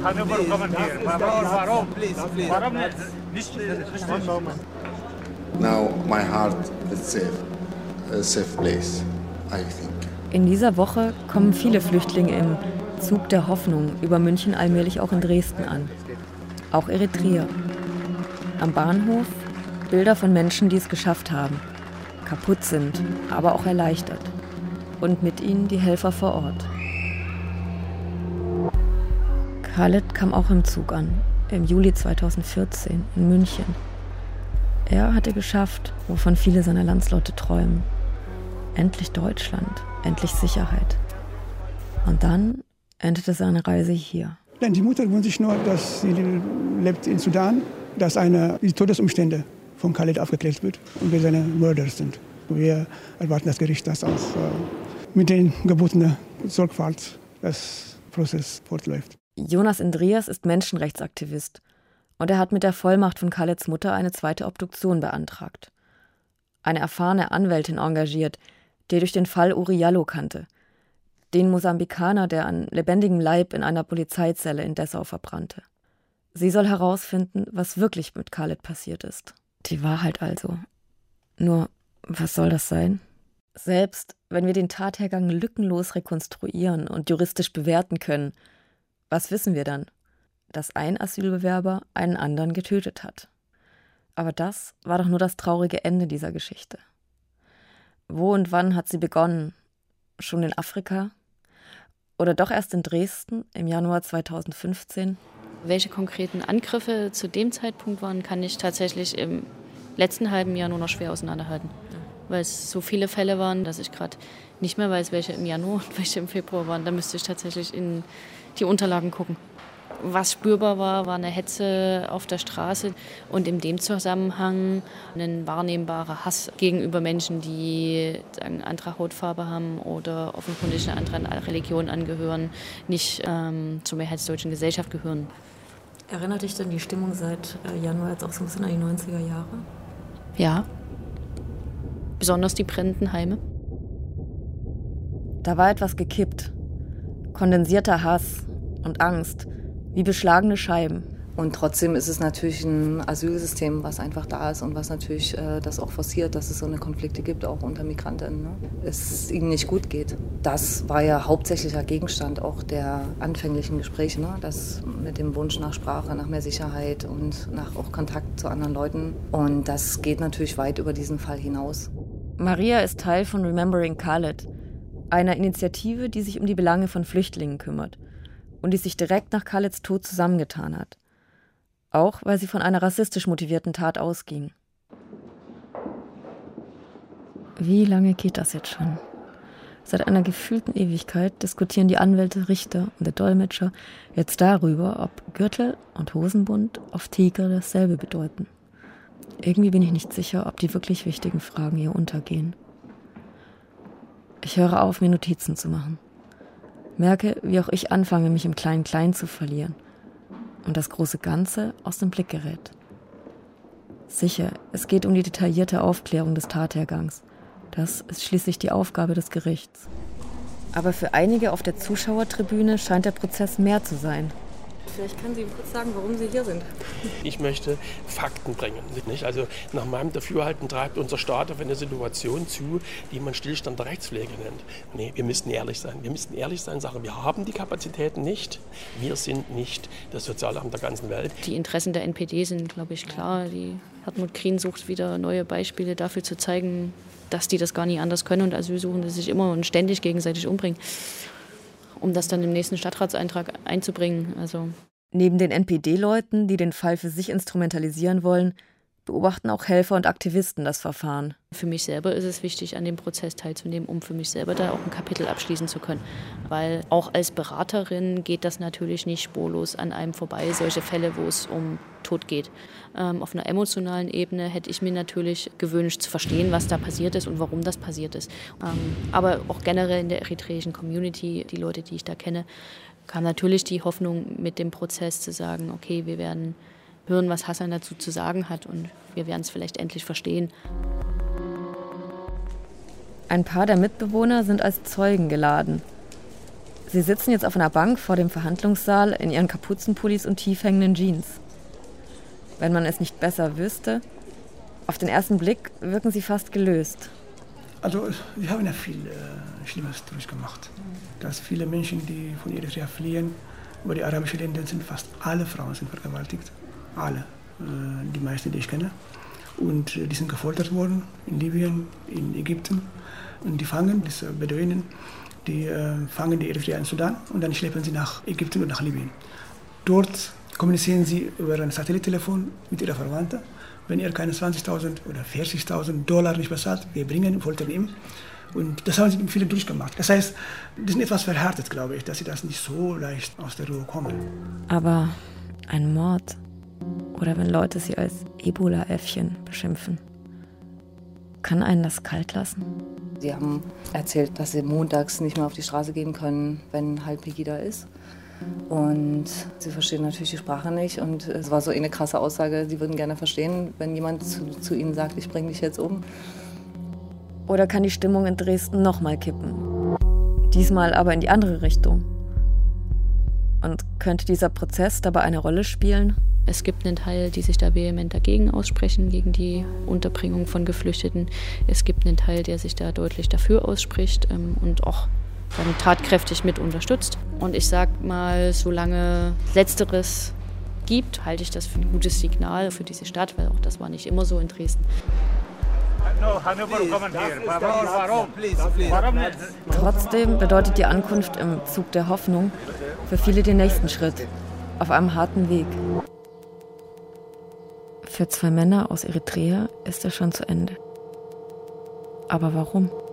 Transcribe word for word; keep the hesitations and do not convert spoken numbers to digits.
Warum? Warum nicht? Now my heart is safe, a safe place, I think. In dieser Woche kommen viele Flüchtlinge im Zug der Hoffnung über München allmählich auch in Dresden an. Auch Eritreer. Am Bahnhof Bilder von Menschen, die es geschafft haben, kaputt sind, aber auch erleichtert. Und mit ihnen die Helfer vor Ort. Khaled kam auch im Zug an, im Juli zweitausendvierzehn in München. Er hatte geschafft, wovon viele seiner Landsleute träumen. Endlich Deutschland, endlich Sicherheit. Und dann endete seine Reise hier. Die Mutter wünscht sich nur, dass sie lebt in Sudan, dass eine, die Todesumstände von Khaled aufgeklärt wird und wir seine Mörder sind. Wir erwarten das Gericht, dass auch äh, mit den gebotenen Sorgfalt das Prozess fortläuft. Jonas Indrias ist Menschenrechtsaktivist und er hat mit der Vollmacht von Khaleds Mutter eine zweite Obduktion beantragt. Eine erfahrene Anwältin engagiert, die durch den Fall Uri Jallo kannte, den Mosambikaner, der an lebendigem Leib in einer Polizeizelle in Dessau verbrannte. Sie soll herausfinden, was wirklich mit Khaled passiert ist. Die Wahrheit also. Nur, was soll das sein? Selbst wenn wir den Tathergang lückenlos rekonstruieren und juristisch bewerten können, was wissen wir dann? Dass ein Asylbewerber einen anderen getötet hat. Aber das war doch nur das traurige Ende dieser Geschichte. Wo und wann hat sie begonnen? Schon in Afrika? Oder doch erst in Dresden im Januar zweitausendfünfzehn? Welche konkreten Angriffe zu dem Zeitpunkt waren, kann ich tatsächlich im letzten halben Jahr nur noch schwer auseinanderhalten. Weil es so viele Fälle waren, dass ich gerade nicht mehr weiß, welche im Januar und welche im Februar waren. Da müsste ich tatsächlich in die Unterlagen gucken. Was spürbar war, war eine Hetze auf der Straße und in dem Zusammenhang ein wahrnehmbarer Hass gegenüber Menschen, die eine andere Hautfarbe haben oder offenkundig einer anderen Religion angehören, nicht ähm, zur mehrheitsdeutschen Gesellschaft gehören. Erinnert dich denn die Stimmung seit Januar jetzt auch so ein bisschen an die neunziger Jahre? Ja. Besonders die brennenden Heime. Da war etwas gekippt. Kondensierter Hass und Angst, wie beschlagene Scheiben. Und trotzdem ist es natürlich ein Asylsystem, was einfach da ist und was natürlich äh, das auch forciert, dass es so eine Konflikte gibt, auch unter Migrantinnen. Ne? Es ihnen nicht gut geht. Das war ja hauptsächlicher Gegenstand auch der anfänglichen Gespräche. Ne? Das mit dem Wunsch nach Sprache, nach mehr Sicherheit und nach auch Kontakt zu anderen Leuten. Und das geht natürlich weit über diesen Fall hinaus. Maria ist Teil von Remembering Khaled, einer Initiative, die sich um die Belange von Flüchtlingen kümmert und die sich direkt nach Khaleds Tod zusammengetan hat. Auch weil sie von einer rassistisch motivierten Tat ausging. Wie lange geht das jetzt schon? Seit einer gefühlten Ewigkeit diskutieren die Anwälte, Richter und der Dolmetscher jetzt darüber, ob Gürtel und Hosenbund auf Tigre dasselbe bedeuten. Irgendwie bin ich nicht sicher, ob die wirklich wichtigen Fragen hier untergehen. Ich höre auf, mir Notizen zu machen. Merke, wie auch ich anfange, mich im Klein-Klein zu verlieren. Und das große Ganze aus dem Blick gerät. Sicher, es geht um die detaillierte Aufklärung des Tathergangs. Das ist schließlich die Aufgabe des Gerichts. Aber für einige auf der Zuschauertribüne scheint der Prozess mehr zu sein. Vielleicht können Sie kurz sagen, warum Sie hier sind. Ich möchte Fakten bringen. Nicht? Also nach meinem Dafürhalten treibt unser Staat auf eine Situation zu, die man Stillstand der Rechtspflege nennt. Nee, wir müssen ehrlich sein. Wir müssen ehrlich sein, sagen, wir haben die Kapazitäten nicht. Wir sind nicht das Sozialamt der ganzen Welt. Die Interessen der N P D sind, glaube ich, klar. Die Hartmut Grien sucht wieder neue Beispiele dafür zu zeigen, dass die das gar nicht anders können und Asylsuchende sich immer und ständig gegenseitig umbringen, um das dann im nächsten Stadtratseintrag einzubringen. Also neben den N P D-Leuten, die den Fall für sich instrumentalisieren wollen, beobachten auch Helfer und Aktivisten das Verfahren. Für mich selber ist es wichtig, an dem Prozess teilzunehmen, um für mich selber da auch ein Kapitel abschließen zu können. Weil auch als Beraterin geht das natürlich nicht spurlos an einem vorbei, solche Fälle, wo es um Tod geht. Ähm, auf einer emotionalen Ebene hätte ich mir natürlich gewünscht, zu verstehen, was da passiert ist und warum das passiert ist. Ähm, aber auch generell in der eritreischen Community, die Leute, die ich da kenne, kam natürlich die Hoffnung mit dem Prozess zu sagen, okay, wir werden hören, was Hassan dazu zu sagen hat und wir werden es vielleicht endlich verstehen. Ein paar der Mitbewohner sind als Zeugen geladen. Sie sitzen jetzt auf einer Bank vor dem Verhandlungssaal in ihren Kapuzenpullis und tief hängenden Jeans. Wenn man es nicht besser wüsste, auf den ersten Blick wirken sie fast gelöst. Also wir haben ja viel äh, Schlimmes durchgemacht. Dass viele Menschen, die von Eritrea fliehen, über die arabischen Länder sind, fast alle Frauen sind vergewaltigt. Alle, äh, die meisten, die ich kenne. Und äh, die sind gefoltert worden in Libyen, in Ägypten. Und die fangen, diese Beduinen, die äh, fangen die Eritreer in Sudan und dann schleppen sie nach Ägypten und nach Libyen. Dort kommunizieren sie über ein Satellittelefon mit ihrer Verwandten. Wenn ihr keine zwanzigtausend oder vierzigtausend Dollar nicht bezahlt, wir bringen, foltern ihm. Und das haben sie viele durchgemacht. Das heißt, die sind etwas verhärtet, glaube ich, dass sie das nicht so leicht aus der Ruhe kommen. Aber ein Mord oder wenn Leute sie als Ebola-Äffchen beschimpfen, kann einen das kalt lassen? Sie haben erzählt, dass sie montags nicht mehr auf die Straße gehen können, wenn halt Pegida ist. Und sie verstehen natürlich die Sprache nicht. Und es war so eine krasse Aussage, sie würden gerne verstehen, wenn jemand zu, zu ihnen sagt, ich bringe dich jetzt um. Oder kann die Stimmung in Dresden nochmal kippen? Diesmal aber in die andere Richtung. Und könnte dieser Prozess dabei eine Rolle spielen? Es gibt einen Teil, die sich da vehement dagegen aussprechen, gegen die Unterbringung von Geflüchteten. Es gibt einen Teil, der sich da deutlich dafür ausspricht ähm, und auch dann tatkräftig mit unterstützt. Und ich sag mal, solange Letzteres gibt, halte ich das für ein gutes Signal für diese Stadt, weil auch das war nicht immer so in Dresden. Trotzdem bedeutet die Ankunft im Zug der Hoffnung für viele den nächsten Schritt auf einem harten Weg. Für zwei Männer aus Eritrea ist er schon zu Ende. Aber warum?